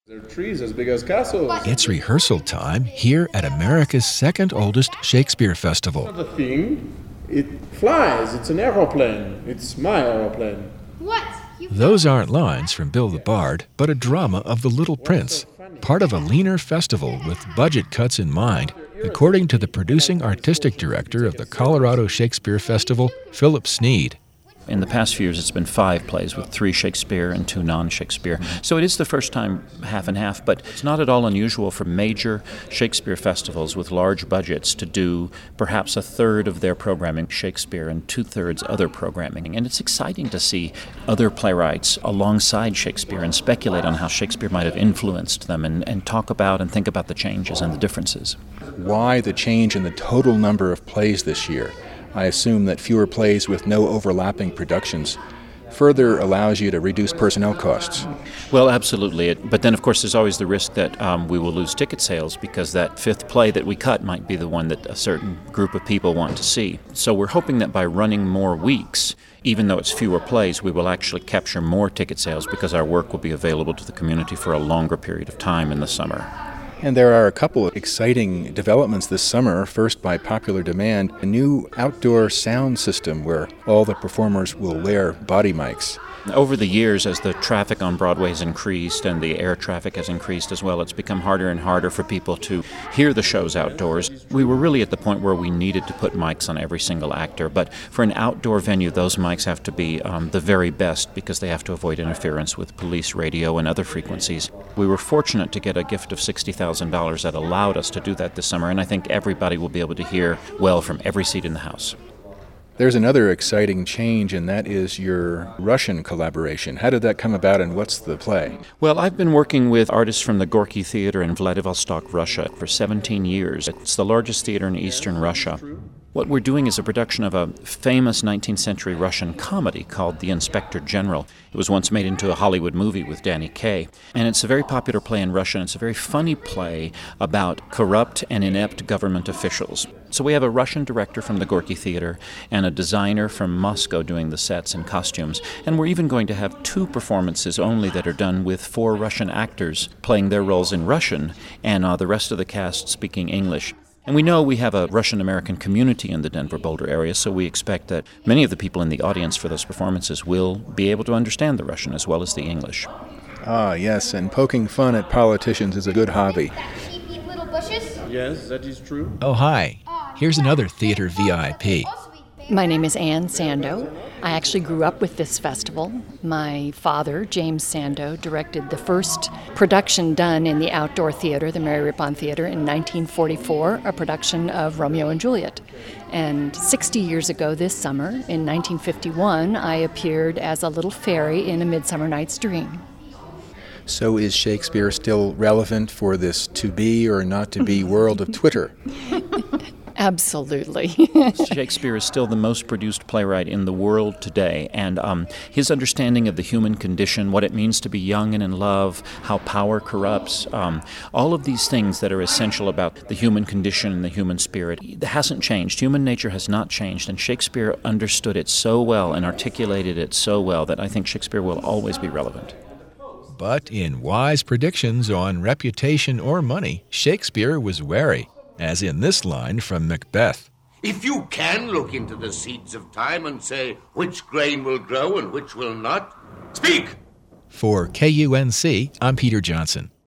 There are trees as big as castles. It's rehearsal time here at America's second oldest Shakespeare Festival. It's not a thing. It flies. It's an aeroplane. It's my aeroplane. What? Those aren't lines from Bill the Bard, but a drama of The Little Prince, part of a leaner festival with budget cuts in mind, according to the producing artistic director of the Colorado Shakespeare Festival, Philip Sneed. In the past few years, it's been 5 plays with 3 Shakespeare and 2 non-Shakespeare. So it is the first time half and half, but it's not at all unusual for major Shakespeare festivals with large budgets to do perhaps a third of their programming Shakespeare and 2/3 other programming. And it's exciting to see other playwrights alongside Shakespeare and speculate on how Shakespeare might have influenced them and talk about and think about the changes and the differences. Why the change in the total number of plays this year? I assume that fewer plays with no overlapping productions further allows you to reduce personnel costs. Well, absolutely. But then, of course, there's always the risk that we will lose ticket sales because that 5th play that we cut might be the one that a certain group of people want to see. So we're hoping that by running more weeks, even though it's fewer plays, we will actually capture more ticket sales because our work will be available to the community for a longer period of time in the summer. And there are a couple of exciting developments this summer. First, by popular demand, a new outdoor sound system where all the performers will wear body mics. Over the years, as the traffic on Broadway has increased and the air traffic has increased as well, it's become harder and harder for people to hear the shows outdoors. We were really at the point where we needed to put mics on every single actor, but for an outdoor venue, those mics have to be the very best because they have to avoid interference with police radio and other frequencies. We were fortunate to get a gift of $60,000 that allowed us to do that this summer, and I think everybody will be able to hear well from every seat in the house. There's another exciting change, and that is your Russian collaboration. How did that come about, and what's the play? Well, I've been working with artists from the Gorky Theater in Vladivostok, Russia, for 17 years. It's the largest theater in eastern Russia. What we're doing is a production of a famous 19th century Russian comedy called The Inspector General. It was once made into a Hollywood movie with Danny Kaye. And it's a very popular play in Russia, and it's a very funny play about corrupt and inept government officials. So we have a Russian director from the Gorky Theater and a designer from Moscow doing the sets and costumes. And we're even going to have 2 performances only that are done with 4 Russian actors playing their roles in Russian and the rest of the cast speaking English. And we know we have a Russian-American community in the Denver-Boulder area, so we expect that many of the people in the audience for those performances will be able to understand the Russian as well as the English. Ah, yes, and poking fun at politicians is a good hobby. Little bushes? Yes, that is true. Oh, hi. Here's another theater VIP. My name is Ann Sando. I actually grew up with this festival. My father, James Sando, directed the first production done in the outdoor theater, the Mary Rippon Theater, in 1944, a production of Romeo and Juliet. And 60 years ago this summer, in 1951, I appeared as a little fairy in A Midsummer Night's Dream. So is Shakespeare still relevant for this to-be or not-to-be world of Twitter? Absolutely. Shakespeare is still the most produced playwright in the world today, and his understanding of the human condition, what it means to be young and in love, how power corrupts, all of these things that are essential about the human condition and the human spirit, it hasn't changed. Human nature has not changed, and Shakespeare understood it so well and articulated it so well that I think Shakespeare will always be relevant. But in wise predictions on reputation or money, Shakespeare was wary, as in this line from Macbeth. If you can look into the seeds of time and say which grain will grow and which will not, speak! For KUNC, I'm Peter Johnson.